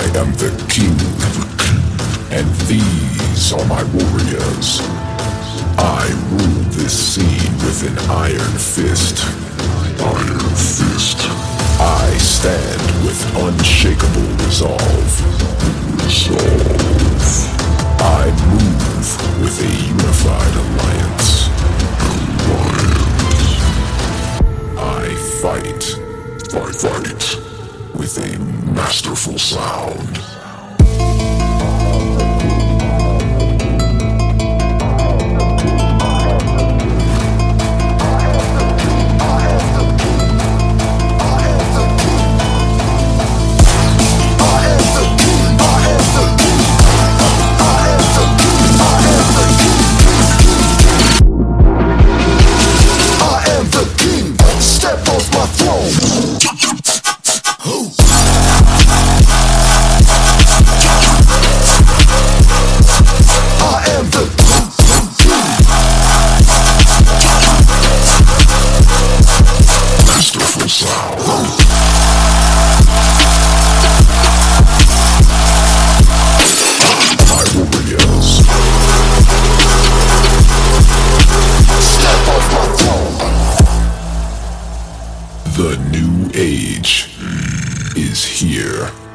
am the king, and these are my warriors. I rule this scene with an iron fist. Iron fist. I stand with unshakable resolve. Resolve. I move with a unified alliance. I fight with a masterful sound. The new age is here.